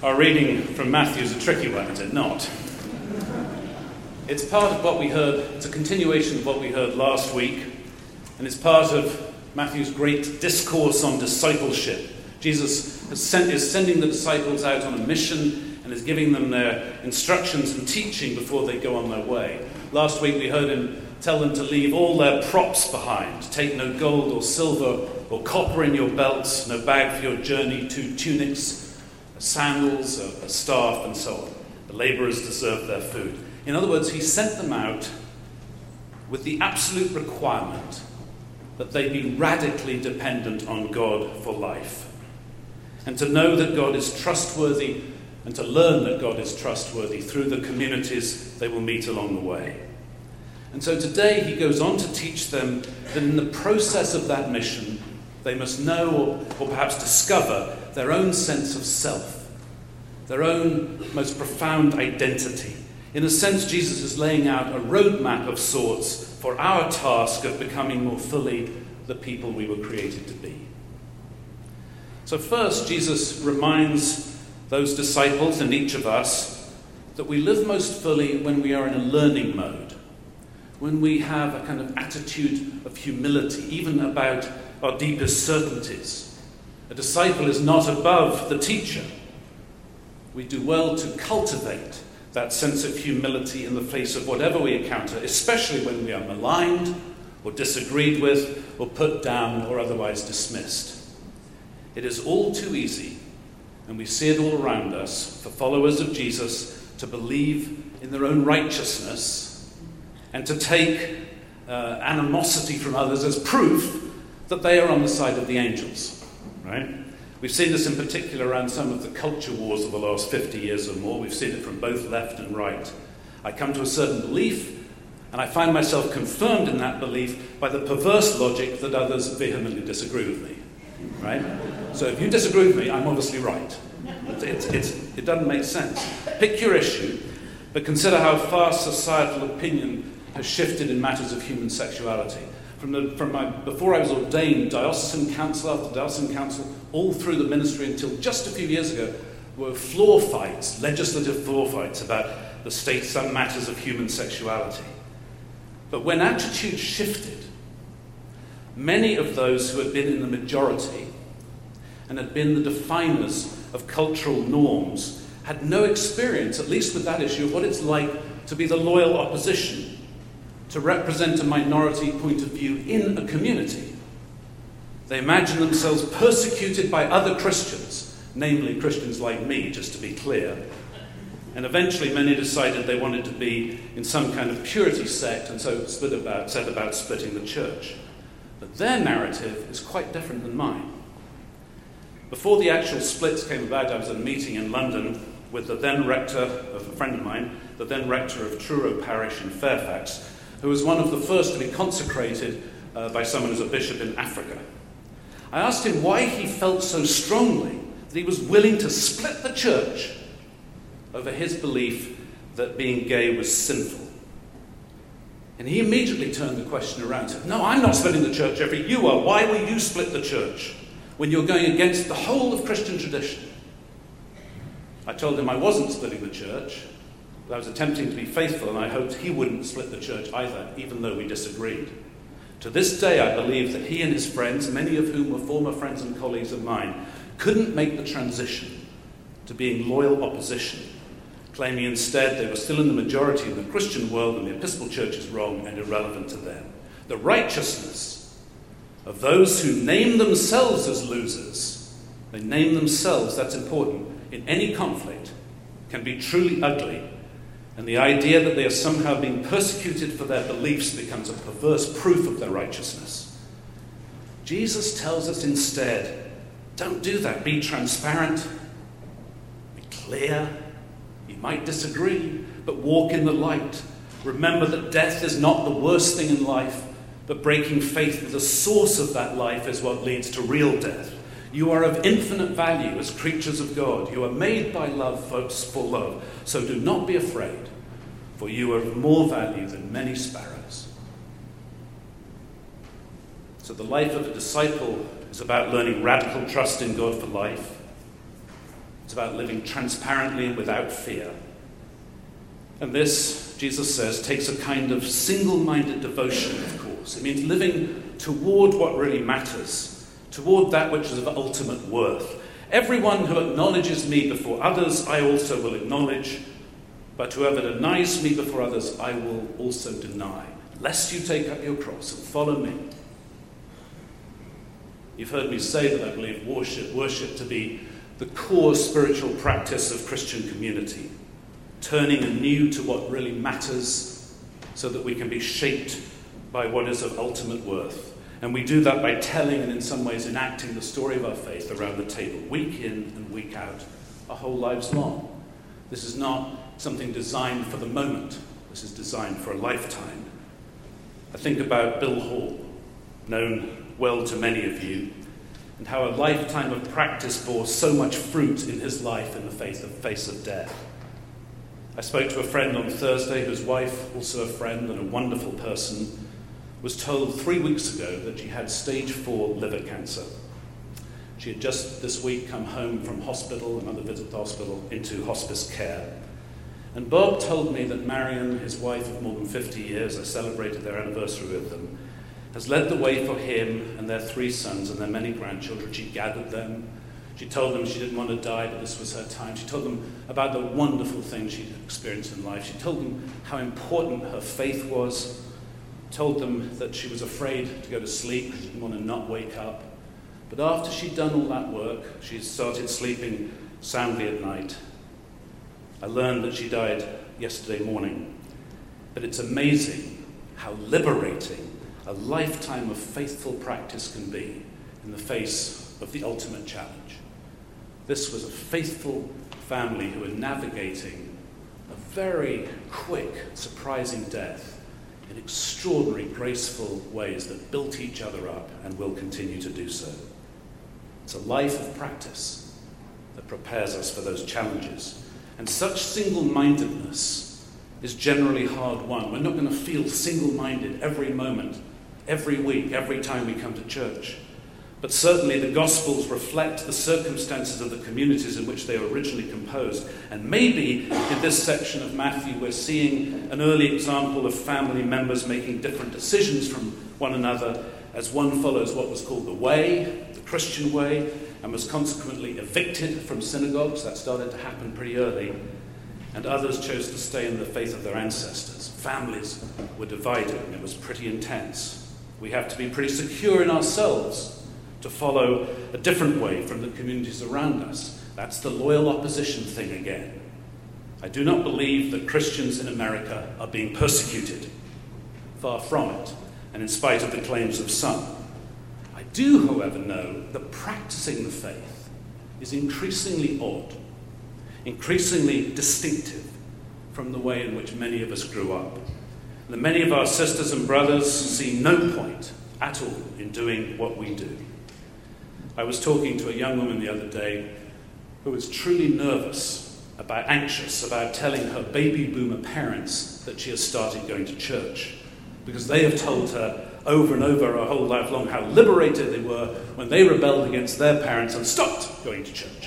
Our reading from Matthew is a tricky one, is it not? It's part of what we heard, it's a continuation of what we heard last week, and it's part of Matthew's great discourse on discipleship. Jesus is sending the disciples out on a mission and is giving them their instructions and teaching before they go on their way. Last week we heard him tell them to leave all their props behind. Take no gold or silver or copper in your belts, no bag for your journey, 2 tunics, sandals, a staff, and so on. The labourers deserve their food. In other words, he sent them out with the absolute requirement that they be radically dependent on God for life, and to know that God is trustworthy, and to learn that God is trustworthy through the communities they will meet along the way. And so today he goes on to teach them that in the process of that mission, they must know or perhaps discover their own sense of self, their own most profound identity. In a sense, Jesus is laying out a roadmap of sorts for our task of becoming more fully the people we were created to be. So first, Jesus reminds those disciples and each of us that we live most fully when we are in a learning mode, when we have a kind of attitude of humility, even about our deepest certainties. A disciple is not above the teacher. We do well to cultivate that sense of humility in the face of whatever we encounter, especially when we are maligned or disagreed with or put down or otherwise dismissed. It is all too easy, and we see it all around us, for followers of Jesus to believe in their own righteousness and to take animosity from others as proof that they are on the side of the angels, right? We've seen this in particular around some of the culture wars of the last 50 years or more. We've seen it from both left and right. I come to a certain belief, and I find myself confirmed in that belief by the perverse logic that others vehemently disagree with me, right? So if you disagree with me, I'm obviously right. It doesn't make sense. Pick your issue, but consider how far societal opinion has shifted in matters of human sexuality. Before I was ordained, diocesan council after diocesan council, all through the ministry until just a few years ago, were floor fights, legislative floor fights about the state, some matters of human sexuality. But when attitudes shifted, many of those who had been in the majority and had been the definers of cultural norms had no experience, at least with that issue, of what it's like to be the loyal opposition, to represent a minority point of view in a community. They imagine themselves persecuted by other Christians, namely Christians like me, just to be clear. And eventually many decided they wanted to be in some kind of purity sect, and so set about splitting the church. But their narrative is quite different than mine. Before the actual splits came about, I was at a meeting in London with the then rector of a friend of mine, the then rector of Truro Parish in Fairfax, who was one of the first to be consecrated by someone as a bishop in Africa. I asked him why he felt so strongly that he was willing to split the church over his belief that being gay was sinful. And he immediately turned the question around and said, "No, I'm not splitting the church, Jeffrey. You are. Why will you split the church when you're going against the whole of Christian tradition?" I told him I wasn't splitting the church, but I was attempting to be faithful, and I hoped he wouldn't split the church either, even though we disagreed. To this day, I believe that he and his friends, many of whom were former friends and colleagues of mine, couldn't make the transition to being loyal opposition, claiming instead they were still in the majority in the Christian world and the Episcopal Church is wrong and irrelevant to them. The righteousness of those who name themselves as losers, they name themselves, that's important, in any conflict, can be truly ugly. And the idea that they are somehow being persecuted for their beliefs becomes a perverse proof of their righteousness. Jesus tells us instead, don't do that. Be transparent. Be clear. You might disagree, but walk in the light. Remember that death is not the worst thing in life, but breaking faith with the source of that life is what leads to real death. You are of infinite value as creatures of God. You are made by love, folks, for love. So do not be afraid, for you are of more value than many sparrows. So the life of a disciple is about learning radical trust in God for life. It's It's about living transparently and without fear. And this, Jesus says, takes a kind of single-minded devotion, of course. It means living toward what really matters, toward that which is of ultimate worth. Everyone who acknowledges me before others, I also will acknowledge. But whoever denies me before others, I will also deny, lest you take up your cross and follow me. You've heard me say that I believe worship to be the core spiritual practice of Christian community, turning anew to what really matters so that we can be shaped by what is of ultimate worth. And we do that by telling and in some ways enacting the story of our faith around the table, week in and week out, our whole lives long. This is not something designed for the moment. This is designed for a lifetime. I think about Bill Hall, known well to many of you, and how a lifetime of practice bore so much fruit in his life in the face of death. I spoke to a friend on Thursday whose wife, also a friend and a wonderful person, was told 3 weeks ago that she had stage 4 liver cancer. She had just this week come home from hospital, another visit to hospital, into hospice care. And Bob told me that Marion, his wife of more than 50 years, I celebrated their anniversary with them, has led the way for him and their 3 sons and their many grandchildren. She gathered them. She told them she didn't want to die, but this was her time. She told them about the wonderful things she'd experienced in life. She told them how important her faith was. Told them that she was afraid to go to sleep. She didn't want to not wake up. But after she'd done all that work, she started sleeping soundly at night. I learned that she died yesterday morning. But it's amazing how liberating a lifetime of faithful practice can be in the face of the ultimate challenge. This was a faithful family who were navigating a very quick, surprising death in extraordinary, graceful ways that built each other up and will continue to do so. It's a life of practice that prepares us for those challenges. And such single-mindedness is generally hard won. We're not going to feel single-minded every moment, every week, every time we come to church. But certainly the Gospels reflect the circumstances of the communities in which they were originally composed. And maybe in this section of Matthew we're seeing an early example of family members making different decisions from one another as one follows what was called the way, the Christian way, and was consequently evicted from synagogues. That started to happen pretty early. And others chose to stay in the faith of their ancestors. Families were divided, and it was pretty intense. We have to be pretty secure in ourselves to follow a different way from the communities around us. That's the loyal opposition thing again. I do not believe that Christians in America are being persecuted. Far from it, and in spite of the claims of some. I do, however, know that practicing the faith is increasingly odd, increasingly distinctive from the way in which many of us grew up. And that many of our sisters and brothers see no point at all in doing what we do. I was talking to a young woman the other day who was truly anxious about telling her baby boomer parents that she has started going to church, because they have told her over and over her whole life long how liberated they were when they rebelled against their parents and stopped going to church.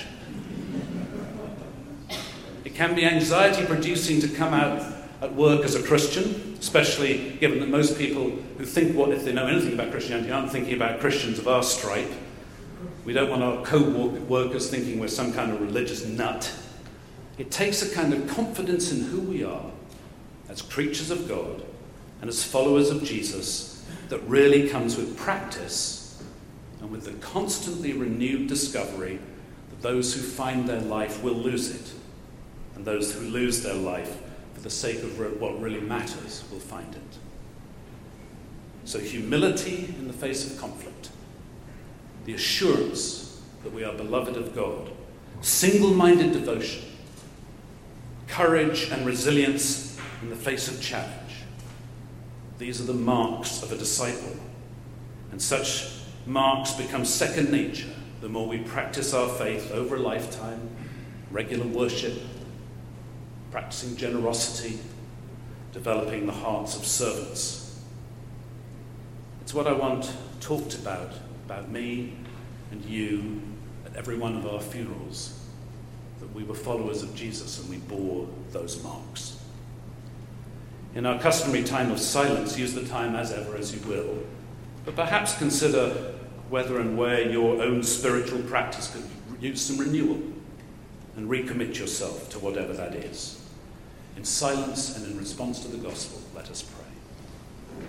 It can be anxiety-producing to come out at work as a Christian, especially given that most people who think if they know anything about Christianity aren't thinking about Christians of our stripe. We don't want our co-workers thinking we're some kind of religious nut. It takes a kind of confidence in who we are as creatures of God and as followers of Jesus that really comes with practice and with the constantly renewed discovery that those who find their life will lose it, and those who lose their life for the sake of what really matters will find it. So humility in the face of conflict, the assurance that we are beloved of God, single-minded devotion, courage and resilience in the face of challenge. These are the marks of a disciple. And such marks become second nature the more we practice our faith over a lifetime, regular worship, practicing generosity, developing the hearts of servants. It's what I want talked about me and you at every one of our funerals, that we were followers of Jesus and we bore those marks. In our customary time of silence, use the time as ever as you will, but perhaps consider whether and where your own spiritual practice could use some renewal, and recommit yourself to whatever that is. In silence and in response to the gospel, let us pray.